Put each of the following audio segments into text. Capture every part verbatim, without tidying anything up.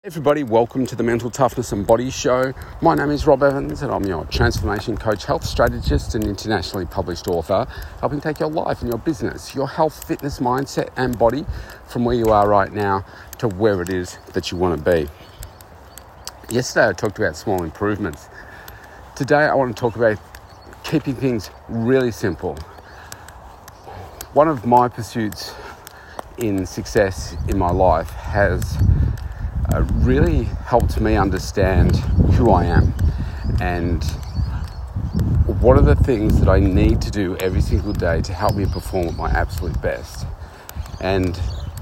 Everybody, welcome to the Mental Toughness and Body Show. My name is Rob Evans and I'm your transformation coach, health strategist and internationally published author, helping take your life and your business, your health, fitness, mindset and body from where you are right now to where it is that you want to be. Yesterday I talked about small improvements. Today I want to talk about keeping things really simple. One of my pursuits in success in my life has Uh, really helped me understand who I am and what are the things that I need to do every single day to help me perform at my absolute best. And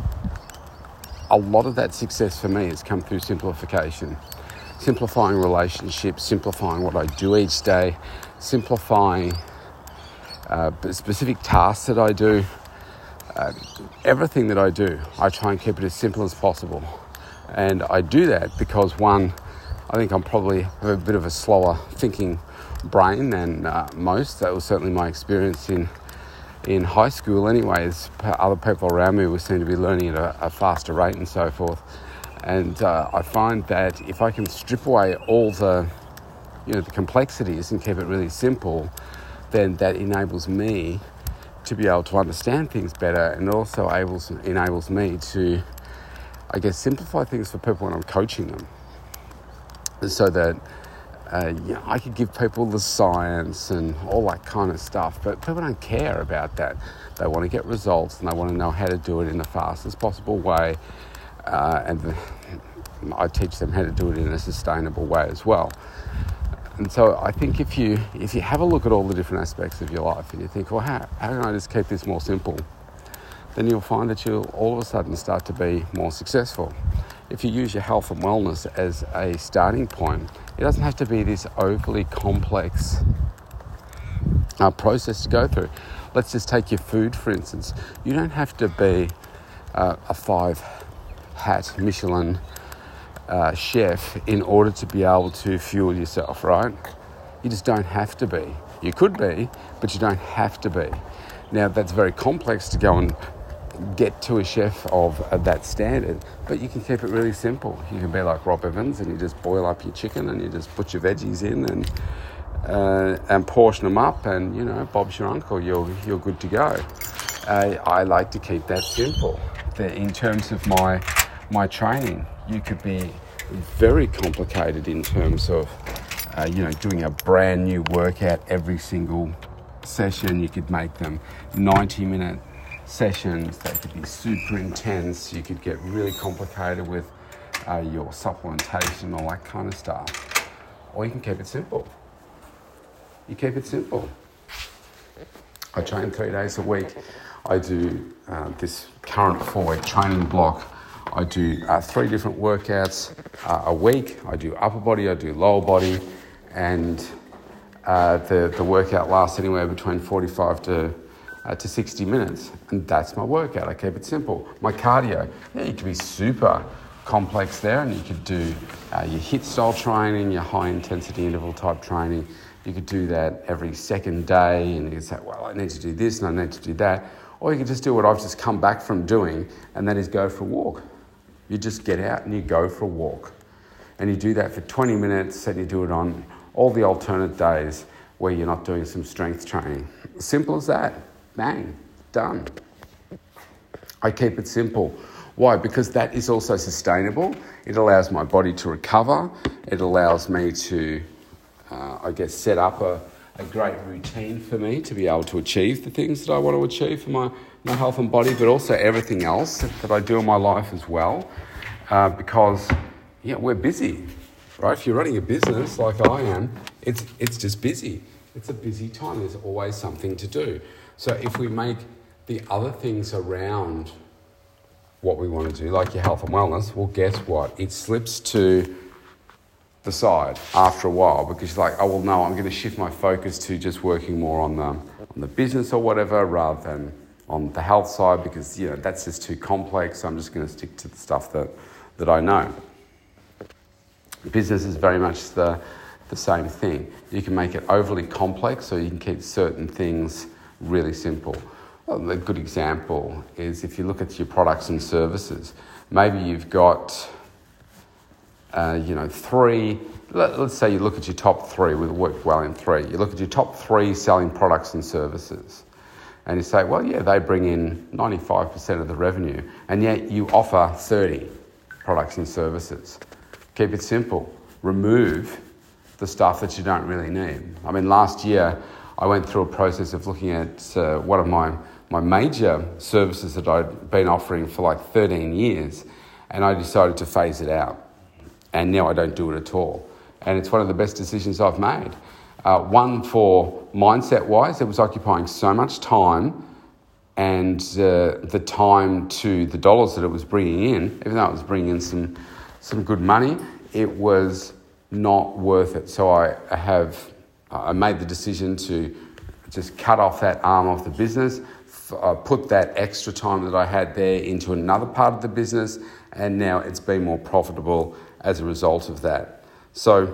a lot of that success for me has come through simplification. Simplifying relationships, simplifying what I do each day, simplifying uh, specific tasks that I do. Uh, everything that I do, I try and keep it as simple as possible. And I do that because, one, I think I'm probably have a bit of a slower thinking brain than uh, most. That was certainly my experience in in high school anyways. Other people around me were seem to be learning at a, a faster rate and so forth. And uh, I find that if I can strip away all the, you know, the complexities and keep it really simple, then that enables me to be able to understand things better, and also enables, enables me to I guess, simplify things for people when I'm coaching them, so that uh, you know, I could give people the science and all that kind of stuff, but people don't care about that. They want to get results and they want to know how to do it in the fastest possible way, uh, and the, I teach them how to do it in a sustainable way as well. And so I think if you if you have a look at all the different aspects of your life and you think, well, how, how can I just keep this more simple? Then you'll find that you'll all of a sudden start to be more successful. If you use your health and wellness as a starting point, it doesn't have to be this overly complex uh, process to go through. Let's just take your food, for instance. You don't have to be uh, a five-hat Michelin uh, chef in order to be able to fuel yourself, right? You just don't have to be. You could be, but you don't have to be. Now, that's very complex to go and get to a chef of, of that standard, but you can keep it really simple. You can be like Rob Evans and you just boil up your chicken and you just put your veggies in and uh, and portion them up, and you know, Bob's your uncle, you're you're good to go. Uh, I like to keep that simple. The, in terms of my my training, you could be very complicated in terms of uh, you know, doing a brand new workout every single session. You could make them ninety minute sessions. They could be super intense. You could get really complicated with uh, your supplementation, all that kind of stuff. Or you can keep it simple. You keep it simple. I train three days a week. I do uh, this current four week training block. I do uh, three different workouts uh, a week. I do upper body, I do lower body, and uh, the, the workout lasts anywhere between forty-five to Uh, to sixty minutes, and that's my workout. I keep it simple. My cardio, yeah, you could be super complex there, and you could do uh, your HIIT style training, your high intensity interval type training. You could do that every second day, and you could say, well, I need to do this and I need to do that. Or you could just do what I've just come back from doing, and that is go for a walk. You just get out and you go for a walk, and you do that for twenty minutes, and you do it on all the alternate days where you're not doing some strength training. Simple as that. Bang, done. I keep it simple. Why? Because that is also sustainable. It allows my body to recover. It allows me to, uh, I guess, set up a, a great routine for me to be able to achieve the things that I want to achieve for my, my health and body, but also everything else that, that I do in my life as well. Uh, because, yeah, we're busy, right? If you're running a business like I am, it's it's just busy. It's a busy time. There's always something to do. So if we make the other things around what we want to do, like your health and wellness, well, guess what? It slips to the side after a while, because you're like, oh, well, no, I'm going to shift my focus to just working more on the on the business or whatever, rather than on the health side, because, you know, that's just too complex. So I'm just going to stick to the stuff that, that I know. Business is very much the the same thing. You can make it overly complex, or you can keep certain things really simple. Well, a good example is if you look at your products and services. Maybe you've got uh, you know, three, let, let's say you look at your top three, we've worked well in three, you look at your top three selling products and services, and you say, well, yeah, they bring in ninety-five percent of the revenue, and yet you offer thirty products and services. Keep it simple. Remove the stuff that you don't really need. I mean, last year, I went through a process of looking at uh, one of my, my major services that I'd been offering for like thirteen years, and I decided to phase it out. And now I don't do it at all. And it's one of the best decisions I've made. Uh, one, for mindset-wise, it was occupying so much time, and uh, the time to the dollars that it was bringing in, even though it was bringing in some, some good money, it was not worth it. So I have, I made the decision to just cut off that arm of the business, uh, put that extra time that I had there into another part of the business, and now it's been more profitable as a result of that. So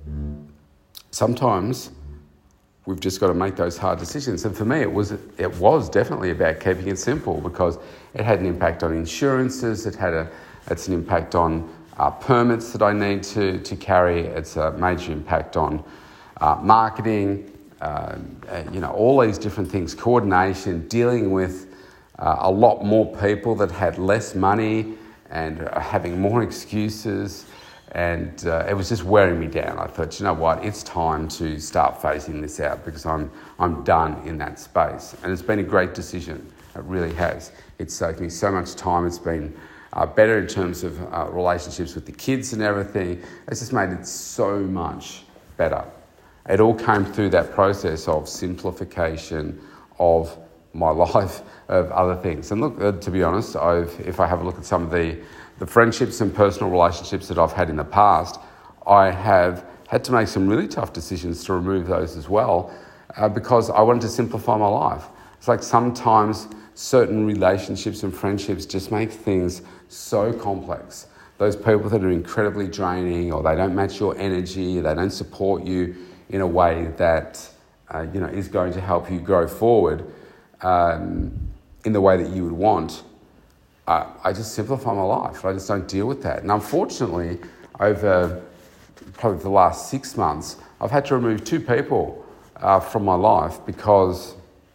sometimes we've just got to make those hard decisions. And for me, it was it was definitely about keeping it simple, because it had an impact on insurances, it had a it's an impact on uh, permits that I need to, to carry, it's a major impact on uh, marketing, uh, you know, all these different things, coordination, dealing with uh, a lot more people that had less money and uh, having more excuses. And uh, it was just wearing me down. I thought, you know what, it's time to start phasing this out, because I'm I'm done in that space. And it's been a great decision. It really has. It's saved me so much time. It's been uh, better in terms of uh, relationships with the kids and everything. It's just made it so much better. It all came through that process of simplification of my life, of other things. And look, uh, to be honest, I've, if I have a look at some of the The friendships and personal relationships that I've had in the past, I have had to make some really tough decisions to remove those as well, uh, because I wanted to simplify my life. It's like sometimes certain relationships and friendships just make things so complex. Those people that are incredibly draining, or they don't match your energy, they don't support you in a way that uh, you know is going to help you grow forward um, in the way that you would want. Uh, I just simplify my life. I just don't deal with that. And unfortunately, over probably the last six months, I've had to remove two people uh, from my life because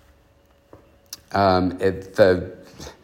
um, it, the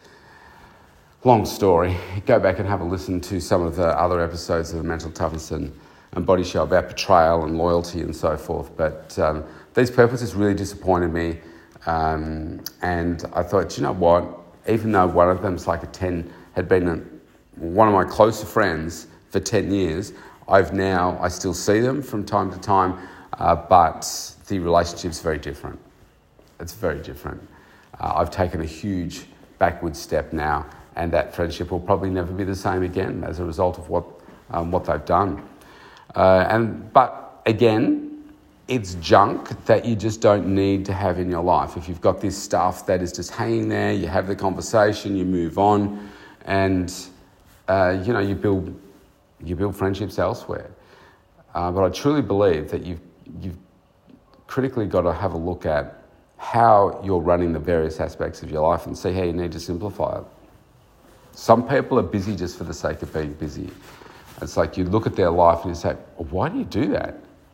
long story. Go back and have a listen to some of the other episodes of the Mental Toughness and, and Body Show about betrayal and loyalty and so forth. But um, these people just really disappointed me. Um, and I thought, you know what? Even though one of them's like a ten, had been a, one of my closer friends for ten years, I've now, I still see them from time to time, uh, but the relationship's very different. It's very different. Uh, I've taken a huge backward step now, and that friendship will probably never be the same again as a result of what um, what they've done. Uh, and but again, it's junk that you just don't need to have in your life. If you've got this stuff that is just hanging there, you have the conversation, you move on, and uh, you know you build you build friendships elsewhere. Uh, but I truly believe that you've you've critically got to have a look at how you're running the various aspects of your life and see how you need to simplify it. Some people are busy just for the sake of being busy. It's like you look at their life and you say, well, why do you do that?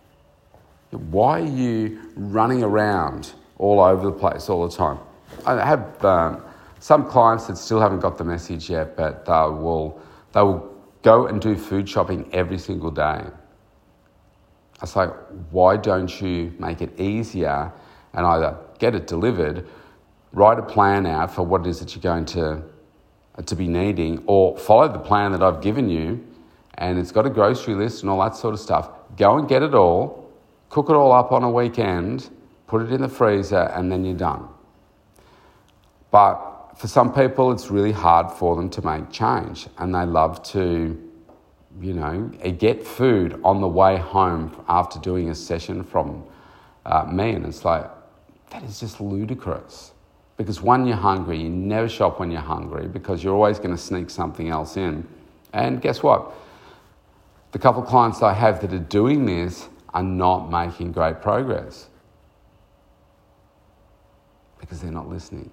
Why are you running around all over the place all the time? I have um, some clients that still haven't got the message yet, but they will they will go and do food shopping every single day. I say, why don't you make it easier and either get it delivered, write a plan out for what it is that you're going to to be needing, or follow the plan that I've given you, and it's got a grocery list and all that sort of stuff. Go and get it all. Cook it all up on a weekend, put it in the freezer, and then you're done. But for some people, it's really hard for them to make change, and they love to, you know, get food on the way home after doing a session from uh, me. And it's like, that is just ludicrous. Because one, you're hungry. You never shop when you're hungry, because you're always going to sneak something else in. And guess what? The couple of clients I have that are doing this are not making great progress because they're not listening.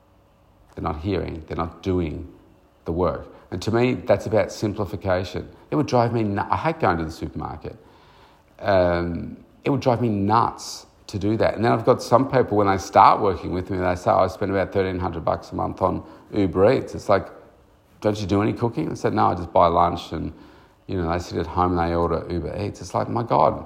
They're not hearing. They're not doing the work. And to me, that's about simplification. It would drive me nuts. I hate going to the supermarket. Um, it would drive me nuts to do that. And then I've got some people, when they start working with me, they say, oh, I spend about thirteen hundred bucks a month on Uber Eats. It's like, don't you do any cooking? I said, no, I just buy lunch and, you know, they sit at home and they order Uber Eats. It's like, my God.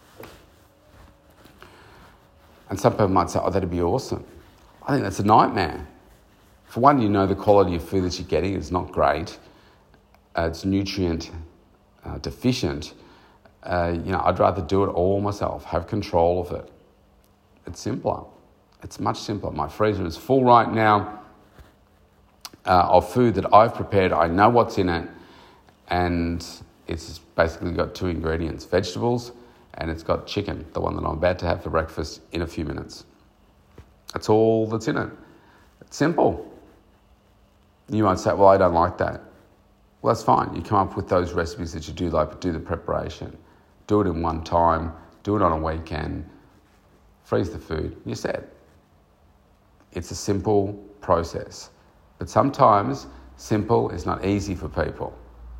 And some people might say, oh, that'd be awesome. I think that's a nightmare. For one, you know the quality of food that you're getting is not great. Uh, it's nutrient uh, deficient. Uh, you know, I'd rather do it all myself, have control of it. It's simpler. It's much simpler. My freezer is full right now uh, of food that I've prepared. I know what's in it, and it's basically got two ingredients, vegetables, and it's got chicken, the one that I'm about to have for breakfast in a few minutes. That's all that's in it. It's simple. You might say, well, I don't like that. Well, that's fine. You come up with those recipes that you do like, but do the preparation. Do it in one time. Do it on a weekend. Freeze the food. You're set. It's a simple process. But sometimes simple is not easy for people.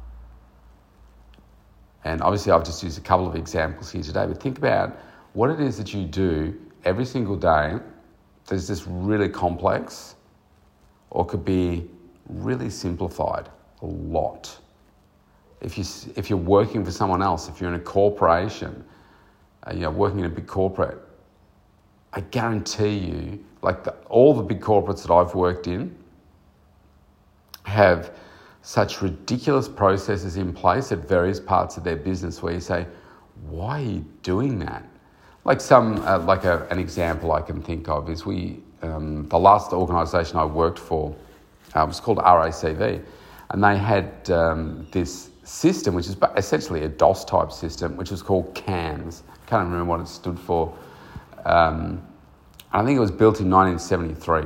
And obviously I've just used a couple of examples here today, but think about what it is that you do every single day that is just really complex or could be really simplified a lot. If, you, if you're working for someone else, if you're in a corporation, uh, you know, working in a big corporate, I guarantee you, like the, all the big corporates that I've worked in have such ridiculous processes in place at various parts of their business where you say, why are you doing that? Like some, uh, like a, an example I can think of is we, um, the last organisation I worked for uh, was called R A C V, and they had um, this system, which is essentially a DOS type system, which was called CAMS. I can't remember what it stood for. Um, I think it was built in nineteen seventy-three.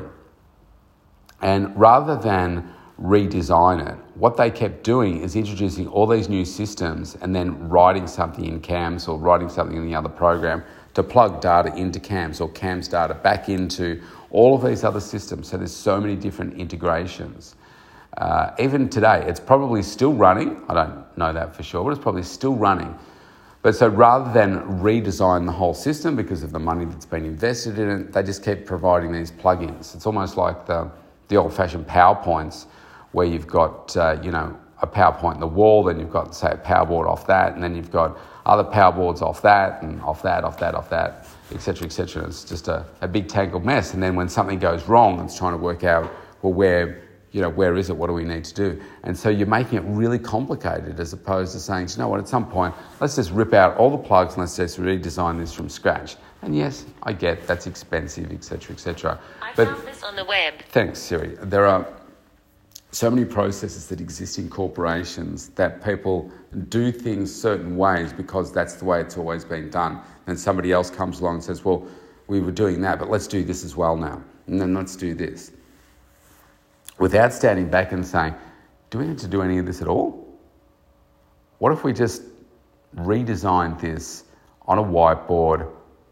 And rather than redesign it, what they kept doing is introducing all these new systems and then writing something in CAMS or writing something in the other program to plug data into CAMS or CAMS data back into all of these other systems. So there's so many different integrations. Uh, even today, it's probably still running. I don't know that for sure, but it's probably still running. But so rather than redesign the whole system because of the money that's been invested in it, they just keep providing these plugins. It's almost like the, the old-fashioned PowerPoints where you've got, uh, you know, a PowerPoint in the wall, then you've got, say, a powerboard off that, and then you've got other powerboards off that, and off that, off that, off that, et cetera, et cetera. It's just a, a big tangled mess. And then when something goes wrong, it's trying to work out, well, where, you know, where is it? What do we need to do? And so you're making it really complicated as opposed to saying, you know what, at some point, let's just rip out all the plugs and let's just redesign this from scratch. And yes, I get that's expensive, et cetera, et cetera. I but found this on the web. Thanks, Siri. There are so many processes that exist in corporations that people do things certain ways because that's the way it's always been done. And somebody else comes along and says, well, we were doing that, but let's do this as well now. And then let's do this. Without standing back and saying, do we need to do any of this at all? What if we just redesigned this on a whiteboard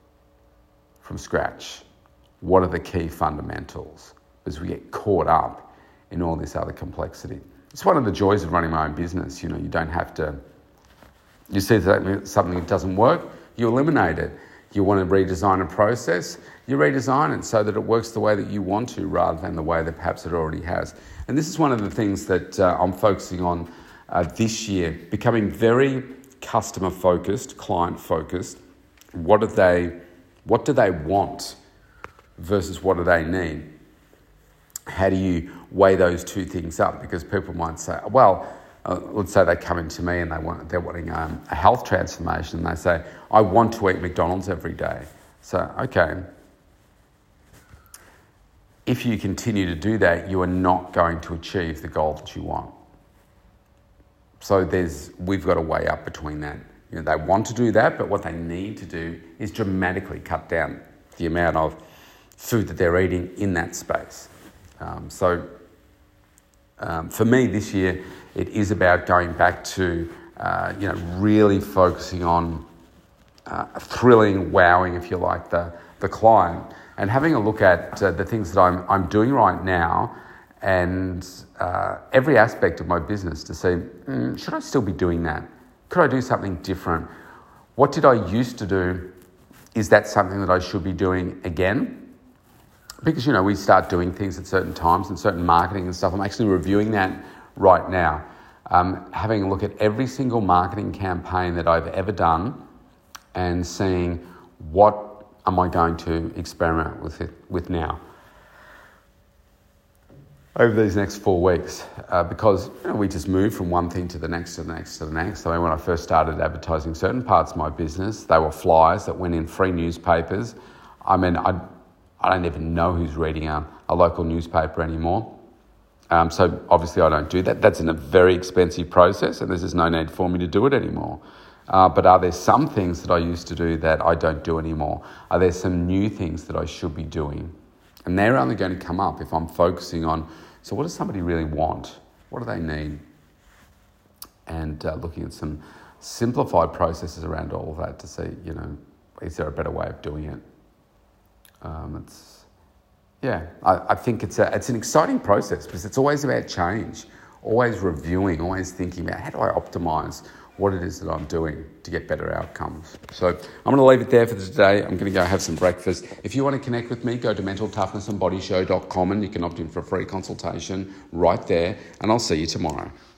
from scratch? What are the key fundamentals? Because we get caught up in all this other complexity. It's one of the joys of running my own business. You know, you don't have to, you see that something that doesn't work, you eliminate it. You want to redesign a process, you redesign it so that it works the way that you want to rather than the way that perhaps it already has. And this is one of the things that uh, I'm focusing on uh, this year, becoming very customer focused, client focused. What do they, what do they want versus what do they need? How do you weigh those two things up? Because people might say, well, uh, let's say they come into me and they want, they're wanting um, a health transformation and they say, I want to eat McDonald's every day. So, okay, if you continue to do that, you are not going to achieve the goal that you want. So there's, we've got to weigh up between that. You know, they want to do that, but what they need to do is dramatically cut down the amount of food that they're eating in that space. Um, so um, for me this year, it is about going back to, uh, you know, really focusing on uh, thrilling, wowing, if you like, the, the client and having a look at uh, the things that I'm, I'm doing right now and uh, every aspect of my business to see, mm, should I still be doing that? Could I do something different? What did I used to do? Is that something that I should be doing again? Because, you know, we start doing things at certain times and certain marketing and stuff. I'm actually reviewing that right now. Um, having a look at every single marketing campaign that I've ever done and seeing what am I going to experiment with it with now over these next four weeks. Uh, because you know, we just move from one thing to the next to the next to the next. I mean, when I first started advertising certain parts of my business, they were flyers that went in free newspapers. I mean, I, I don't even know who's reading a, a local newspaper anymore. Um, so obviously I don't do that. That's in a very expensive process and there's just no need for me to do it anymore. Uh, but are there some things that I used to do that I don't do anymore? Are there some new things that I should be doing? And they're only going to come up if I'm focusing on, so what does somebody really want? What do they need? And uh, looking at some simplified processes around all of that to see, you know, is there a better way of doing it? Um, it's Yeah, I, I think it's a it's an exciting process because it's always about change, always reviewing, always thinking about how do I optimise what it is that I'm doing to get better outcomes. So I'm going to leave it there for today. I'm going to go have some breakfast. If you want to connect with me, go to mental toughness and body show dot com and you can opt in for a free consultation right there, and I'll see you tomorrow.